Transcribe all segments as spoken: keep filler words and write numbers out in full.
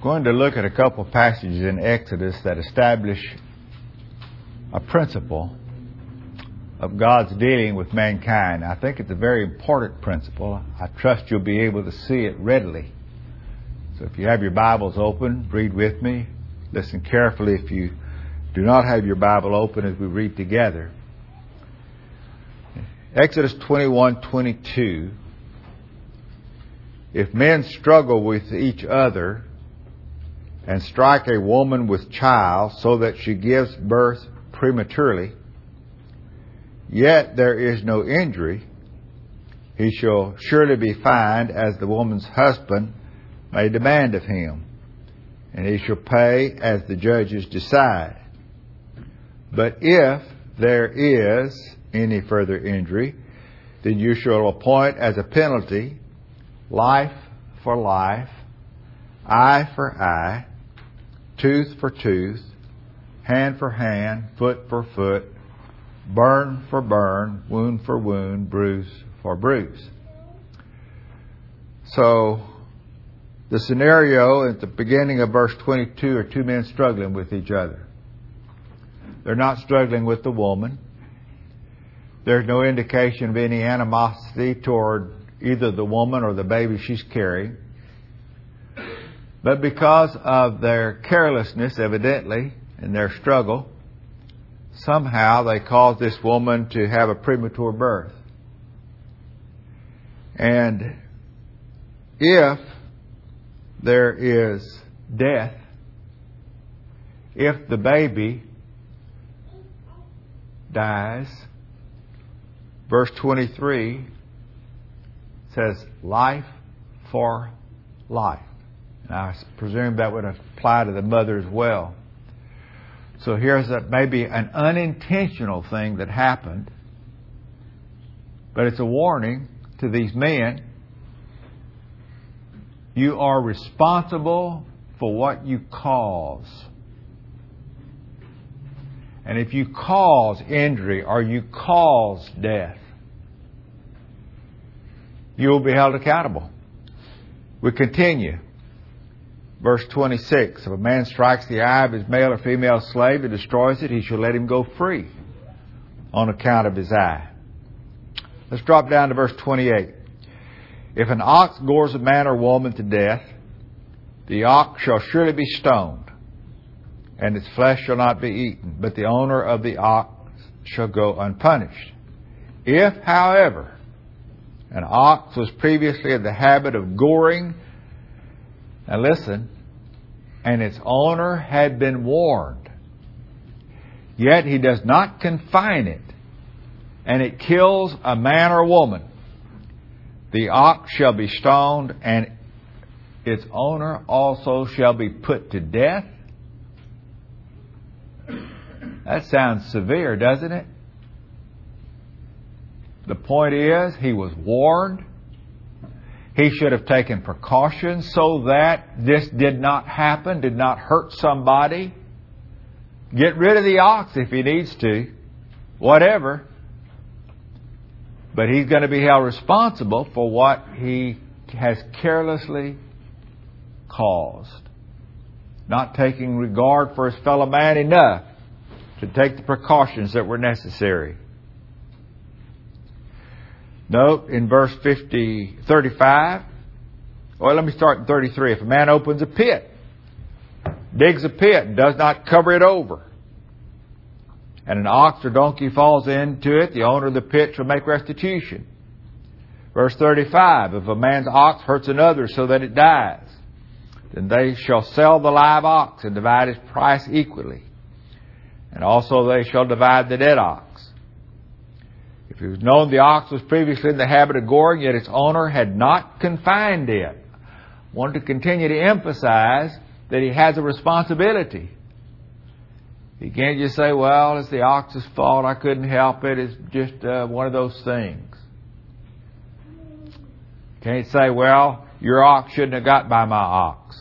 going to look at a couple of passages in Exodus that establish a principle of God's dealing with mankind. I think it's a very important principle. I trust you'll be able to see it readily. So if you have your Bibles open, read with me. Listen carefully if you do not have your Bible open as we read together. Exodus twenty-one twenty-two. If men struggle with each other and strike a woman with child so that she gives birth prematurely, yet there is no injury, he shall surely be fined as the woman's husband may demand of him, and he shall pay as the judges decide. But if there is any further injury, then you shall appoint as a penalty life for life, eye for eye, tooth for tooth, hand for hand, foot for foot, burn for burn, wound for wound, bruise for bruise. So, the scenario at the beginning of verse twenty-two are two men struggling with each other. They're not struggling with the woman. There's no indication of any animosity toward either the woman or the baby she's carrying. But because of their carelessness, evidently, in their struggle, somehow they caused this woman to have a premature birth. And if there is death, if the baby dies, verse twenty-three says life for life. And I presume that would apply to the mother as well. So here's a, maybe an unintentional thing that happened, but it's a warning to these men. You are responsible for what you cause. And if you cause injury or you cause death, you will be held accountable. We continue. Verse twenty-six, if a man strikes the eye of his male or female slave and destroys it, he shall let him go free on account of his eye. Let's drop down to verse twenty-eight. If an ox gores a man or woman to death, the ox shall surely be stoned, and its flesh shall not be eaten, but the owner of the ox shall go unpunished. If, however, an ox was previously in the habit of goring, now listen, and its owner had been warned, yet he does not confine it, and it kills a man or woman, the ox shall be stoned, and its owner also shall be put to death. That sounds severe, doesn't it? The point is, he was warned. He should have taken precautions so that this did not happen, did not hurt somebody. Get rid of the ox if he needs to, whatever. But he's going to be held responsible for what he has carelessly caused. Not taking regard for his fellow man enough to take the precautions that were necessary. Note in verse fifty, thirty-five, well, let me start in thirty-three. If a man opens a pit, digs a pit, and does not cover it over, and an ox or donkey falls into it, the owner of the pit shall make restitution. Verse thirty-five, if a man's ox hurts another so that it dies, then they shall sell the live ox and divide its price equally. And also they shall divide the dead ox. If it was known the ox was previously in the habit of goring, yet its owner had not confined it. I wanted to continue to emphasize that he has a responsibility. He can't just say, well, it's the ox's fault, I couldn't help it, it's just uh, one of those things. Can't say, well, your ox shouldn't have got by my ox.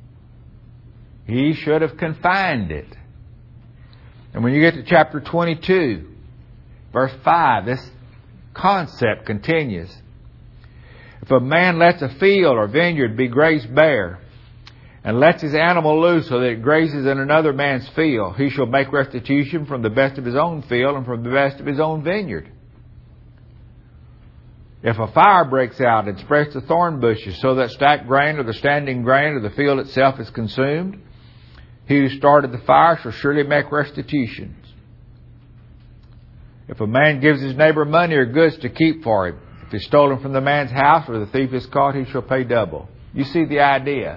He should have confined it. And when you get to chapter twenty-two, verse five, this concept continues. If a man lets a field or vineyard be grazed bare, and lets his animal loose so that it grazes in another man's field, he shall make restitution from the best of his own field and from the best of his own vineyard. If a fire breaks out and spreads the thorn bushes so that stacked grain or the standing grain of the field itself is consumed, he who started the fire shall surely make restitutions. If a man gives his neighbor money or goods to keep for him, if it's stolen from the man's house or the thief is caught, he shall pay double. You see the idea.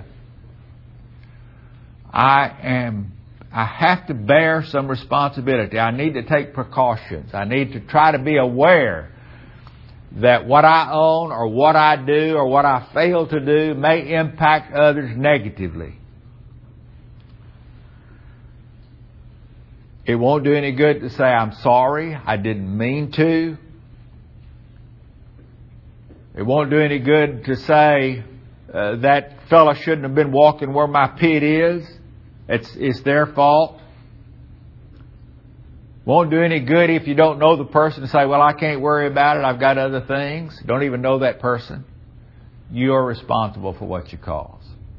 I am, I have to bear some responsibility. I need to take precautions. I need to try to be aware that what I own or what I do or what I fail to do may impact others negatively. It won't do any good to say, I'm sorry, I didn't mean to. It won't do any good to say, uh, that fella shouldn't have been walking where my pit is. It's, it's their fault. Won't do any good if you don't know the person to say, well, I can't worry about it, I've got other things. Don't even know that person. You're responsible for what you cause.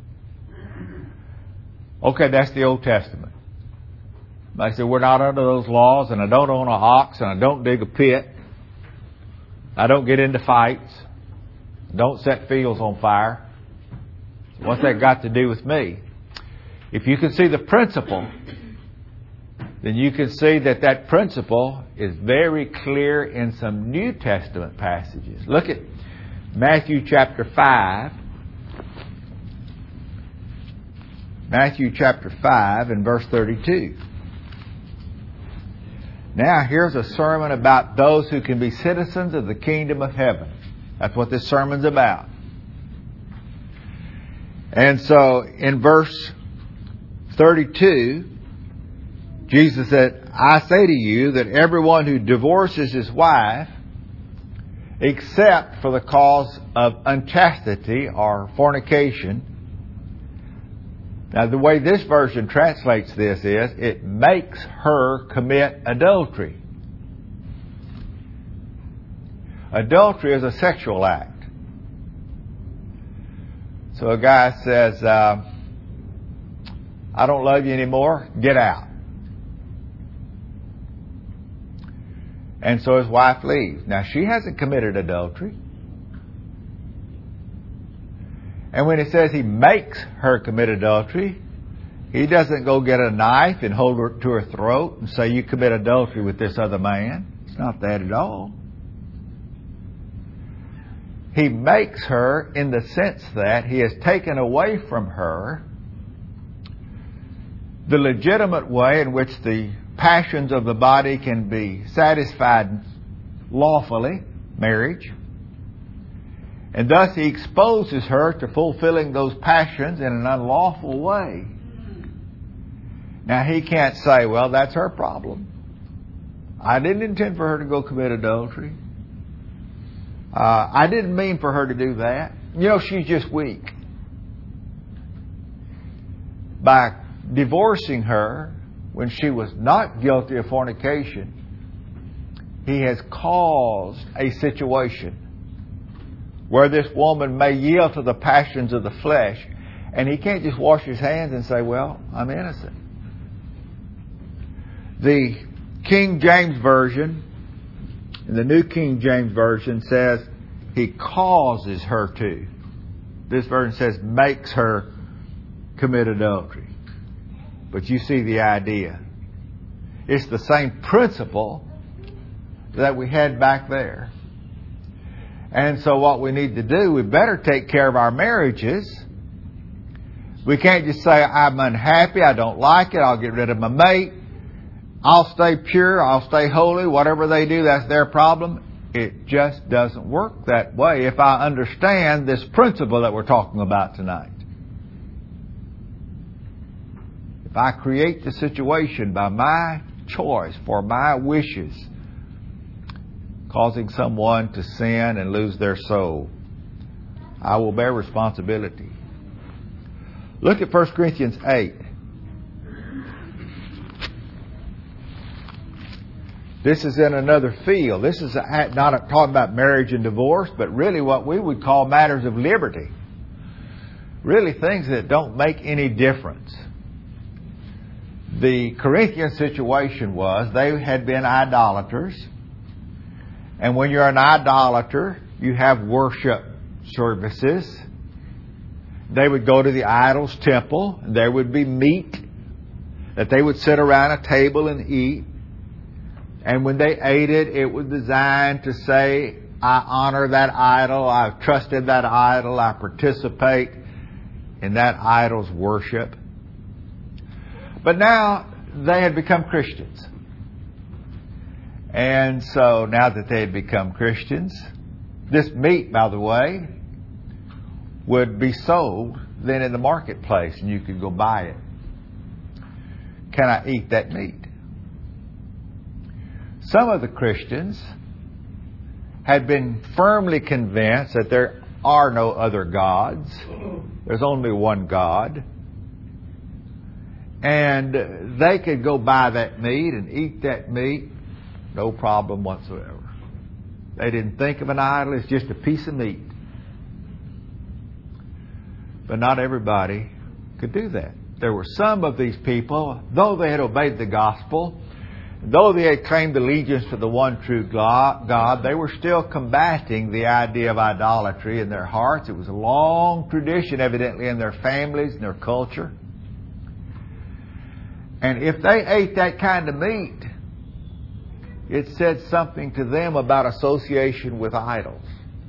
Okay, that's the Old Testament. I said, we're not under those laws, and I don't own an ox, and I don't dig a pit. I don't get into fights. Don't set fields on fire. What's that got to do with me? If you can see the principle, then you can see that that principle is very clear in some New Testament passages. Look at Matthew chapter five. Matthew chapter five and verse thirty-two. Now, here's a sermon about those who can be citizens of the kingdom of heaven. That's what this sermon's about. And so, in verse thirty-two, Jesus said, I say to you that everyone who divorces his wife, except for the cause of unchastity or fornication. Now, the way this version translates this is, it makes her commit adultery. Adultery is a sexual act. So a guy says, uh, I don't love you anymore, get out. And so his wife leaves. Now, she hasn't committed adultery. And when it says he makes her commit adultery, he doesn't go get a knife and hold her to her throat and say, you commit adultery with this other man. It's not that at all. He makes her in the sense that he has taken away from her the legitimate way in which the passions of the body can be satisfied lawfully, marriage. And thus he exposes her to fulfilling those passions in an unlawful way. Now he can't say, well, that's her problem. I didn't intend for her to go commit adultery. Uh, I didn't mean for her to do that. You know, she's just weak. By divorcing her when she was not guilty of fornication, he has caused a situation where this woman may yield to the passions of the flesh, and he can't just wash his hands and say, well, I'm innocent. The King James Version, and the New King James Version says, he causes her to. This version says, makes her commit adultery. But you see the idea. It's the same principle that we had back there. And so what we need to do, we better take care of our marriages. We can't just say, I'm unhappy, I don't like it, I'll get rid of my mate, I'll stay pure, I'll stay holy, whatever they do, that's their problem. It just doesn't work that way if I understand this principle that we're talking about tonight. If I create the situation by my choice, for my wishes, causing someone to sin and lose their soul, I will bear responsibility. Look at First Corinthians eight. This is in another field. This is not talking about marriage and divorce, but really what we would call matters of liberty. really things that don't make any difference. The Corinthian situation was they had been idolaters. And when you're an idolater, you have worship services. They would go to the idol's temple, and there would be meat that they would sit around a table and eat. And when they ate it, it was designed to say, I honor that idol, I've trusted that idol, I participate in that idol's worship. But now they had become Christians. And so now that they had become Christians, this meat, by the way, would be sold then in the marketplace, and you could go buy it. Can I eat that meat? Some of the Christians had been firmly convinced that there are no other gods. There's only one God. And they could go buy that meat and eat that meat, no problem whatsoever. They didn't think of an idol, it's just a piece of meat. But not everybody could do that. There were some of these people, though they had obeyed the gospel, though they had claimed allegiance to the one true God, they were still combating the idea of idolatry in their hearts. It was a long tradition, evidently, in their families and their culture. And if they ate that kind of meat, it said something to them about association with idols.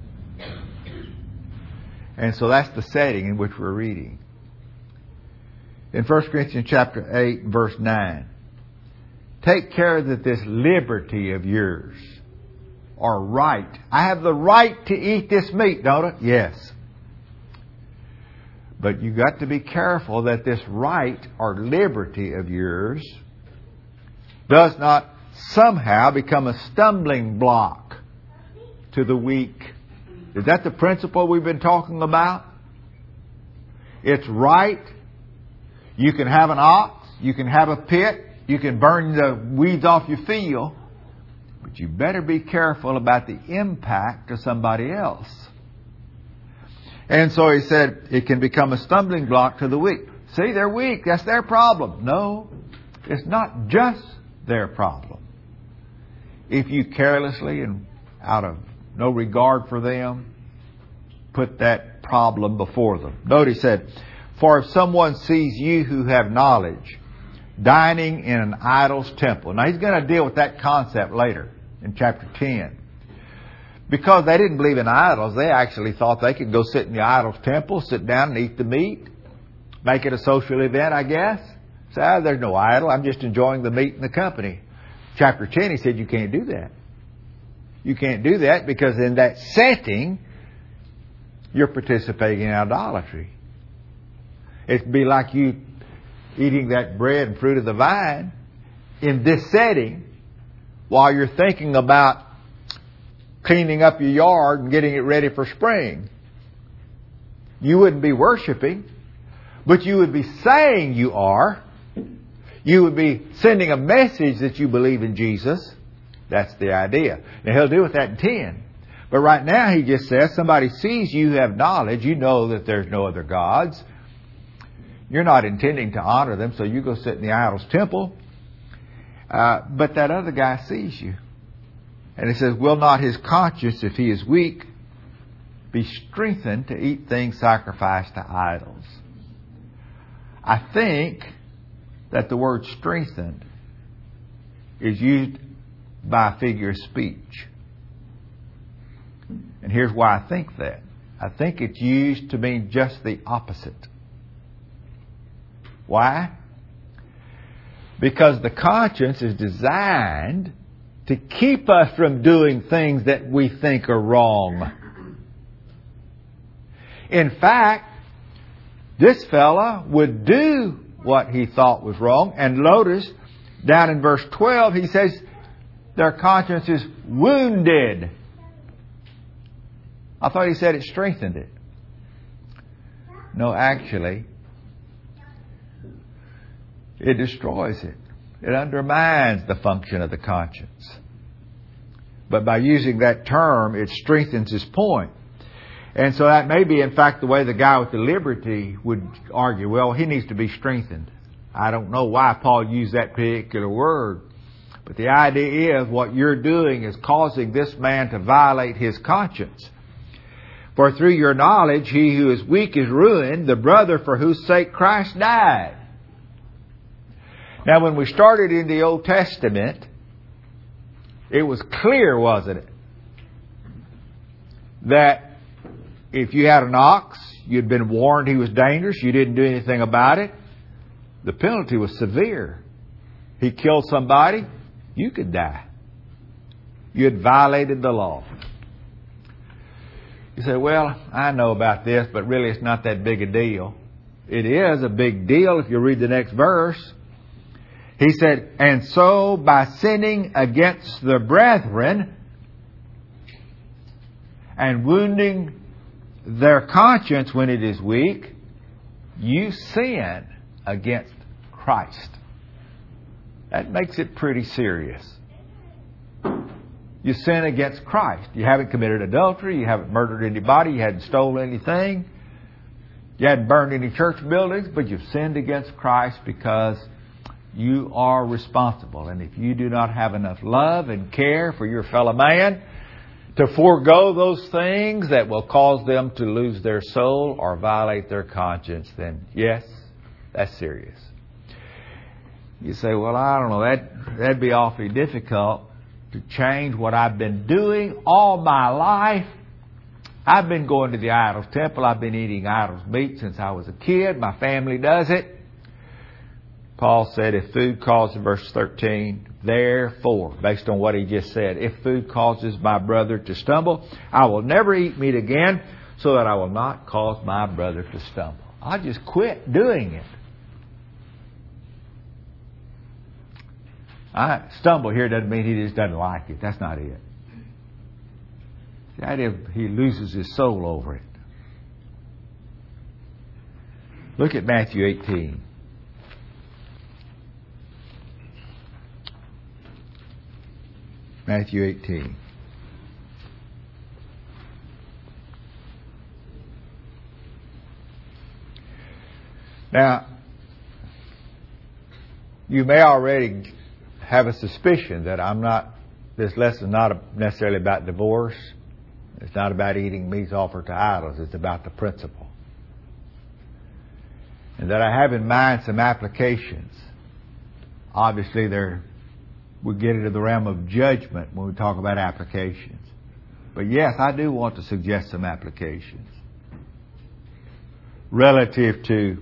And so that's the setting in which we're reading. In First Corinthians chapter eight, verse nine, take care that this liberty of yours, or right. I have the right to eat this meat, don't I? Yes. But you've got to be careful that this right or liberty of yours does not somehow become a stumbling block to the weak. Is that the principle we've been talking about? It's right. You can have an ox. You can have a pit. You can burn the weeds off your field. But you better be careful about the impact to somebody else. And so he said, it can become a stumbling block to the weak. See, they're weak. That's their problem. No, it's not just their problem. If you carelessly and out of no regard for them, put that problem before them. Note he said, for if someone sees you who have knowledge dining in an idol's temple. Now he's going to deal with that concept later in chapter ten. Because they didn't believe in idols, they actually thought they could go sit in the idol's temple, sit down and eat the meat, make it a social event, I guess. Say, ah, there's no idol, I'm just enjoying the meat and the company. Chapter ten, he said, you can't do that. You can't do that because in that setting, you're participating in idolatry. It'd be like you eating that bread and fruit of the vine in this setting while you're thinking about cleaning up your yard and getting it ready for spring. You wouldn't be worshiping, but you would be saying you are. You would be sending a message that you believe in Jesus. That's the idea. Now he'll deal with that in ten. But right now he just says, somebody sees you have knowledge, you know that there's no other gods. You're not intending to honor them, so you go sit in the idol's temple. Uh, but that other guy sees you. And he says, will not his conscience, if he is weak, be strengthened to eat things sacrificed to idols? I think that the word strengthened is used by a figure of speech. And here's why I think that. I think it's used to mean just the opposite. Why? Because the conscience is designed to keep us from doing things that we think are wrong. In fact, this fella would do what he thought was wrong. And notice, down in verse twelve, he says, their conscience is wounded. I thought he said it strengthened it. No, actually, it destroys it. It undermines the function of the conscience. But by using that term, it strengthens his point. And so that may be, in fact, the way the guy with the liberty would argue. Well, he needs to be strengthened. I don't know why Paul used that particular word. But the idea is what you're doing is causing this man to violate his conscience. For through your knowledge, he who is weak is ruined, the brother for whose sake Christ died. Now, when we started in the Old Testament, it was clear, wasn't it, that if you had an ox, you'd been warned he was dangerous, you didn't do anything about it, the penalty was severe. He killed somebody, you could die. You had violated the law. You say, well, I know about this, but really it's not that big a deal. It is a big deal if you read the next verse. He said, and so by sinning against the brethren and wounding their conscience when it is weak, you sin against Christ. That makes it pretty serious. You sin against Christ. You haven't committed adultery. You haven't murdered anybody. You hadn't stolen anything. You hadn't burned any church buildings. But you've sinned against Christ because you are responsible. And if you do not have enough love and care for your fellow man to forego those things that will cause them to lose their soul or violate their conscience, then yes, that's serious. You say, well, I don't know, that, that'd be awfully difficult to change what I've been doing all my life. I've been going to the idol's temple. I've been eating idol's meat since I was a kid. My family does it. Paul said, if food causes, verse thirteen, therefore, based on what he just said, if food causes my brother to stumble, I will never eat meat again so that I will not cause my brother to stumble. I'll just quit doing it. I stumble here doesn't mean he just doesn't like it. That's not it. The idea of he loses his soul over it. Look at Matthew eighteen. Matthew eighteen. Now, you may already have a suspicion that I'm not, this lesson is not necessarily about divorce. It's not about eating meats offered to idols. It's about the principle. And that I have in mind some applications. Obviously, there we get into the realm of judgment when we talk about applications. But yes, I do want to suggest some applications relative to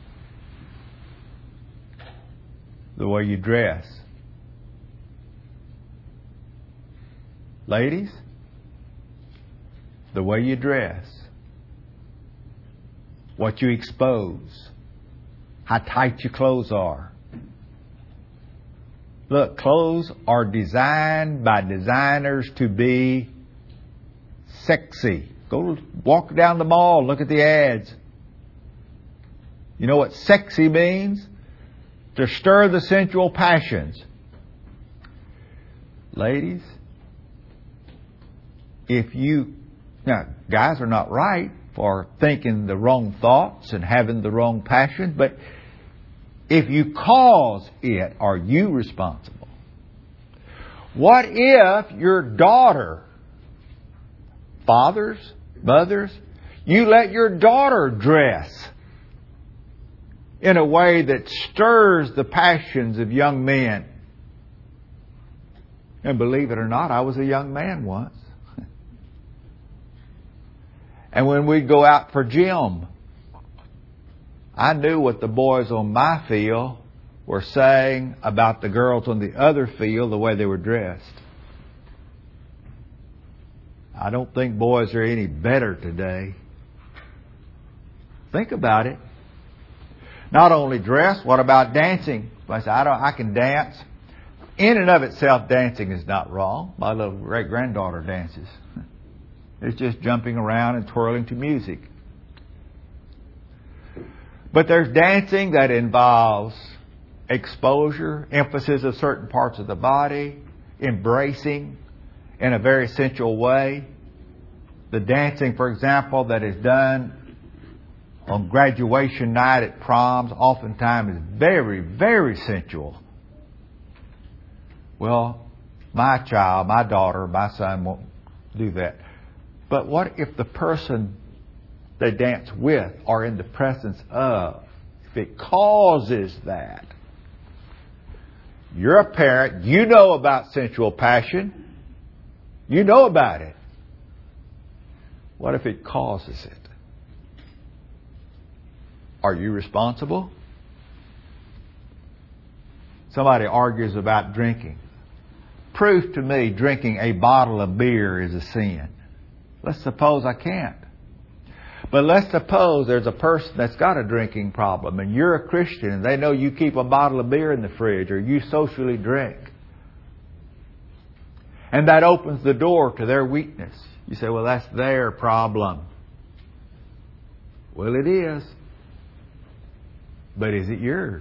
the way you dress. Ladies, the way you dress, what you expose, how tight your clothes are. Look, clothes are designed by designers to be sexy. Go walk down the mall, look at the ads. You know what sexy means? To stir the sensual passions. Ladies, if you... Now, guys are not right for thinking the wrong thoughts and having the wrong passions, but if you cause it, are you responsible? What if your daughter, fathers, mothers, you let your daughter dress in a way that stirs the passions of young men? And believe it or not, I was a young man once. And when we'd go out for gym, I knew what the boys on my field were saying about the girls on the other field, the way they were dressed. I don't think boys are any better today. Think about it. Not only dress, what about dancing? I said, I, don't, I can dance. In and of itself, dancing is not wrong. My little great-granddaughter dances. It's just jumping around and twirling to music. But there's dancing that involves exposure, emphasis of certain parts of the body, embracing in a very sensual way. The dancing, for example, that is done on graduation night at proms oftentimes is very, very sensual. Well, my child, my daughter, my son won't do that. But what if the person they dance with or in the presence of, if it causes that? You're a parent. You know about sensual passion. You know about it. What if it causes it? Are you responsible? Somebody argues about drinking. Prove to me drinking a bottle of beer is a sin. Let's suppose I can't. But let's suppose there's a person that's got a drinking problem and you're a Christian and they know you keep a bottle of beer in the fridge or you socially drink. And that opens the door to their weakness. You say, well, that's their problem. Well, it is. But is it yours?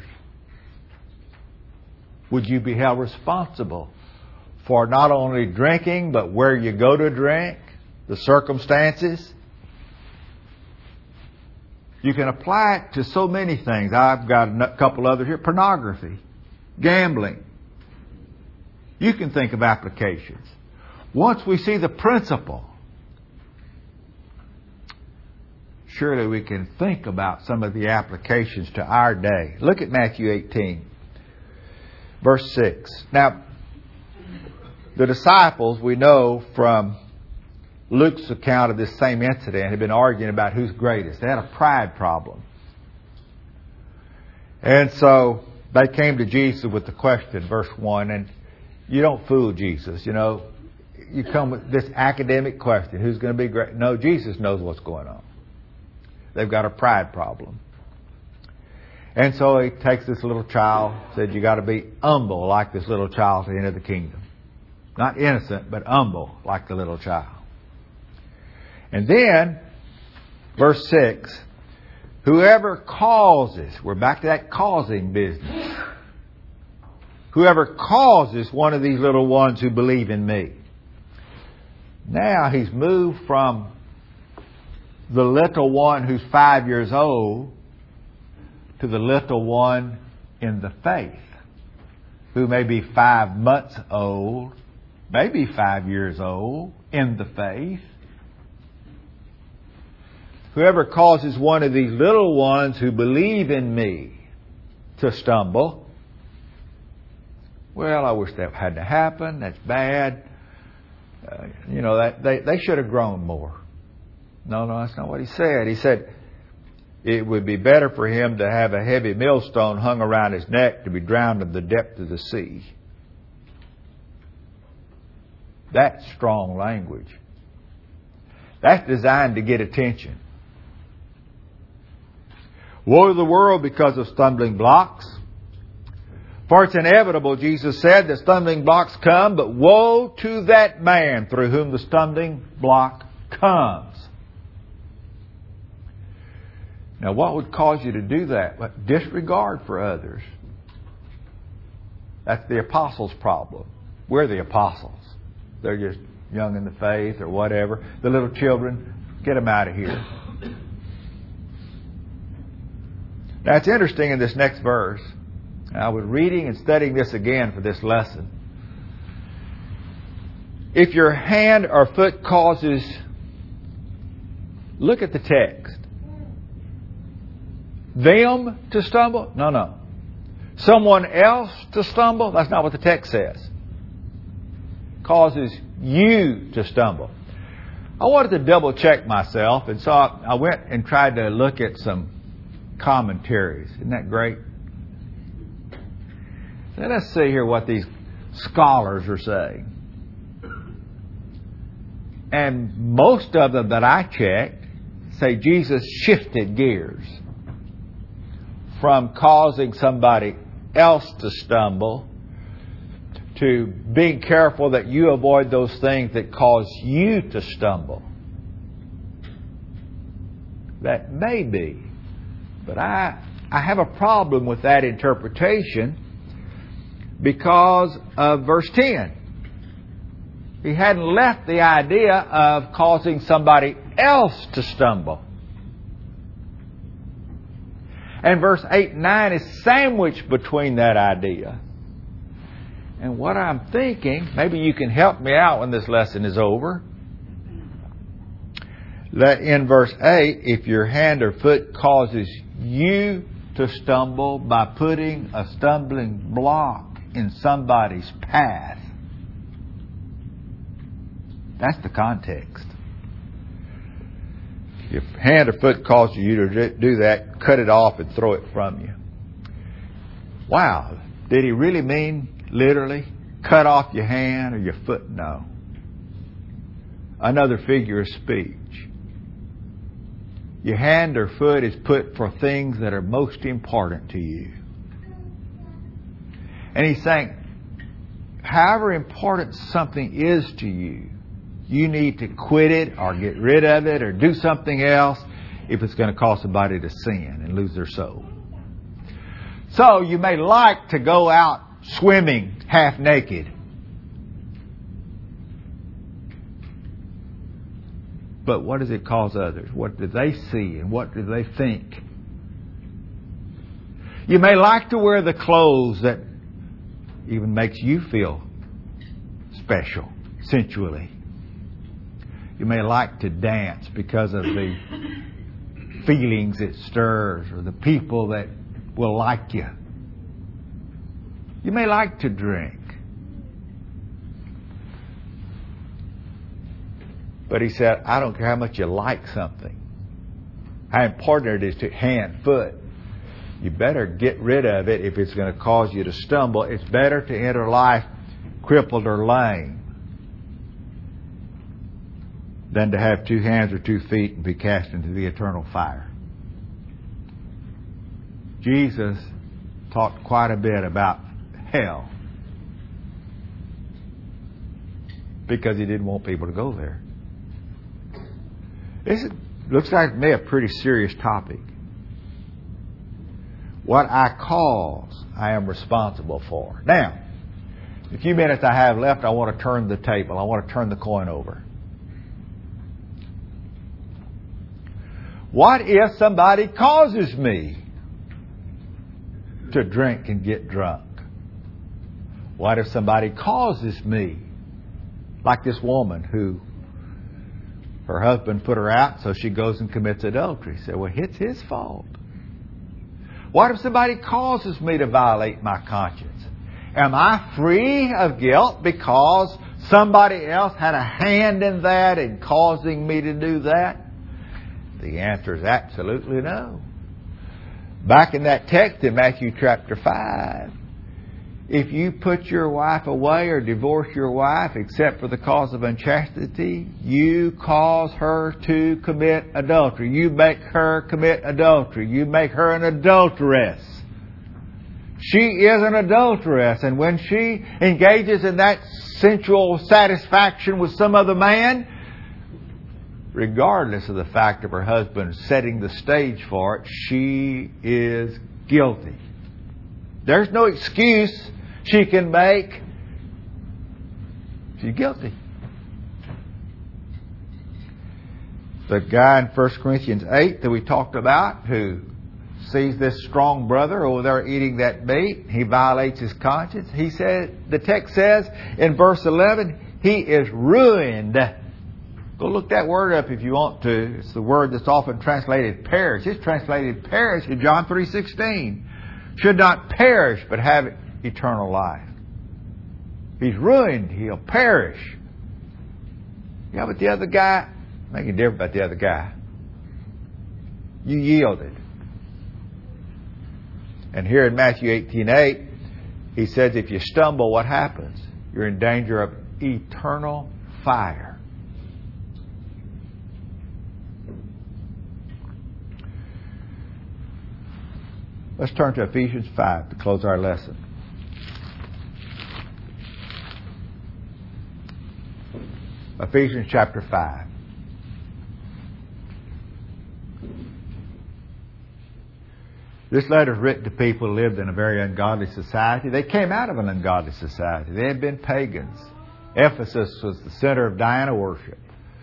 Would you be held responsible for not only drinking, but where you go to drink, the circumstances? You can apply it to so many things. I've got a couple others here. Pornography, gambling. You can think of applications. Once we see the principle, surely we can think about some of the applications to our day. Look at Matthew eighteen, verse six. Now, the disciples, we know from Luke's account of this same incident, had been arguing about who's greatest. They had a pride problem. And so they came to Jesus with the question, verse one, and you don't fool Jesus, you know. You come with this academic question, who's going to be great? No, Jesus knows what's going on. They've got a pride problem. And so he takes this little child, said you got to be humble like this little child to enter the kingdom. Not innocent, but humble like the little child. And then, verse six, whoever causes, we're back to that causing business. Whoever causes one of these little ones who believe in me. Now he's moved from the little one who's five years old to the little one in the faith, who may be five months old, maybe five years old in the faith. Whoever causes one of these little ones who believe in me to stumble. Well, I wish that had to happen. That's bad. Uh, you know, that they, they should have grown more. No, no, that's not what he said. He said it would be better for him to have a heavy millstone hung around his neck to be drowned in the depth of the sea. That's strong language. That's designed to get attention. Woe to the world because of stumbling blocks. For it's inevitable, Jesus said, that stumbling blocks come, but woe to that man through whom the stumbling block comes. Now, what would cause you to do that? But disregard for others. That's the apostles' problem. We're the apostles. They're just young in the faith or whatever. The little children, get them out of here. Now, it's interesting in this next verse. I was reading and studying this again for this lesson. If your hand or foot causes, look at the text. Them to stumble? No, no. Someone else to stumble? That's not what the text says. Causes you to stumble. I wanted to double check myself, and so I went and tried to look at some commentaries. Isn't that great? So let's see here what these scholars are saying. And most of them that I checked say Jesus shifted gears from causing somebody else to stumble to being careful that you avoid those things that cause you to stumble. That may be. But I, I have a problem with that interpretation because of verse ten. He hadn't left the idea of causing somebody else to stumble. And verse eight and nine is sandwiched between that idea. And what I'm thinking, maybe you can help me out when this lesson is over. That in verse eight, if your hand or foot causes you to stumble by putting a stumbling block in somebody's path. That's the context. If hand or foot causes you to do that, cut it off and throw it from you. Wow. Did he really mean literally cut off your hand or your foot? No. Another figure of speech. Your hand or foot is put for things that are most important to you. And he's saying, however important something is to you, you need to quit it or get rid of it or do something else if it's going to cause somebody to sin and lose their soul. So you may like to go out swimming half naked. But what does it cause others? What do they see and what do they think? You may like to wear the clothes that even makes you feel special, sensually. You may like to dance because of the feelings it stirs or the people that will like you. You may like to drink. But he said, I don't care how much you like something, how important it is to hand, foot. You better get rid of it if it's going to cause you to stumble. It's better to enter life crippled or lame than to have two hands or two feet and be cast into the eternal fire. Jesus talked quite a bit about hell because he didn't want people to go there. This looks like to me a pretty serious topic. What I cause, I am responsible for. Now, the few minutes I have left, I want to turn the table. I want to turn the coin over. What if somebody causes me to drink and get drunk? What if somebody causes me, like this woman who her husband put her out, so she goes and commits adultery? Say, well, it's his fault. What if somebody causes me to violate my conscience? Am I free of guilt because somebody else had a hand in that and causing me to do that? The answer is absolutely no. Back in that text in Matthew chapter five, if you put your wife away or divorce your wife except for the cause of unchastity, you cause her to commit adultery. You make her commit adultery. You make her an adulteress. She is an adulteress, and when she engages in that sensual satisfaction with some other man, regardless of the fact of her husband setting the stage for it, she is guilty. There's no excuse she can make. She's guilty. The guy in First Corinthians eight that we talked about who sees this strong brother over there eating that meat, he violates his conscience. He said, the text says in verse eleven, he is ruined. Go look that word up if you want to. It's the word that's often translated perish. It's translated perish in John three sixteen. Should not perish, but have eternal life. He's ruined. He'll perish. Yeah, but the other guy, make a difference about the other guy. You yielded. And here in Matthew eighteen eight, he says if you stumble, what happens? You're in danger of eternal fire. Let's turn to Ephesians five to close our lesson. Ephesians chapter five. This letter is written to people who lived in a very ungodly society. They came out of an ungodly society. They had been pagans Ephesus was the center of Diana worship.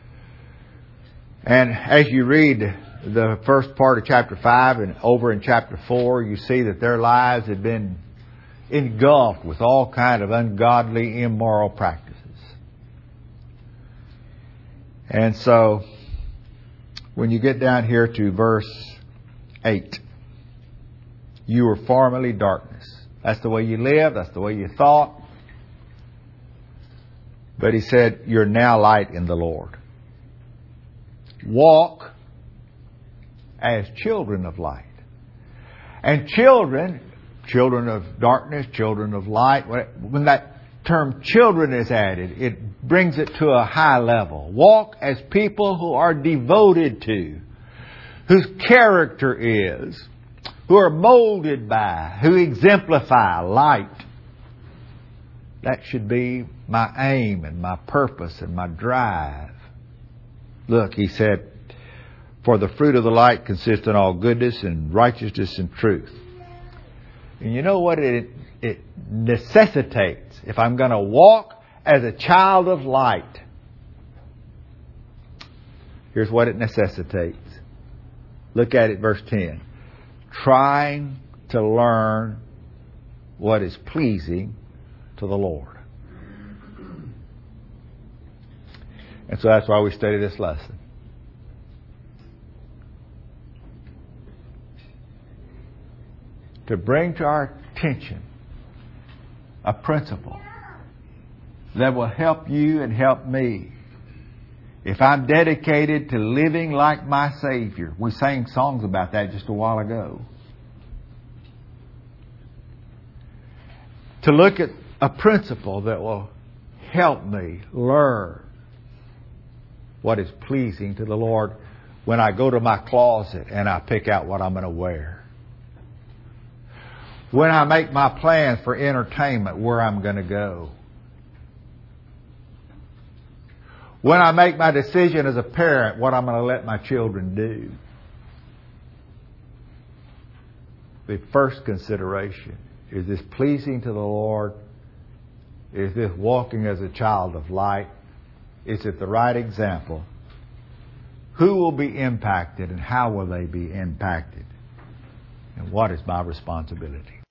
And as you read the first part of chapter five and over in chapter four, you see that their lives had been engulfed with all kind of ungodly, immoral practices. And so, when you get down here to verse eight, you were formerly darkness. That's the way you lived. That's the way you thought. But he said, you're now light in the Lord. Walk as children of light. And children, children of darkness, children of light, when that term children is added, it brings it to a high level. Walk as people who are devoted to, whose character is, who are molded by, who exemplify light. That should be my aim and my purpose and my drive. Look, he said, for the fruit of the light consists in all goodness and righteousness and truth. And you know what it, it necessitates? If I'm going to walk as a child of light, here's what it necessitates. Look at it, verse ten. Trying to learn what is pleasing to the Lord. And so that's why we study this lesson. To bring to our attention a principle that will help you and help me. If I'm dedicated to living like my Savior. We sang songs about that just a while ago. To look at a principle that will help me learn what is pleasing to the Lord when I go to my closet and I pick out what I'm going to wear. When I make my plans for entertainment, where I'm going to go. When I make my decision as a parent, what I'm going to let my children do. The first consideration, is this pleasing to the Lord? Is this walking as a child of light? Is it the right example? Who will be impacted and how will they be impacted? And what is my responsibility?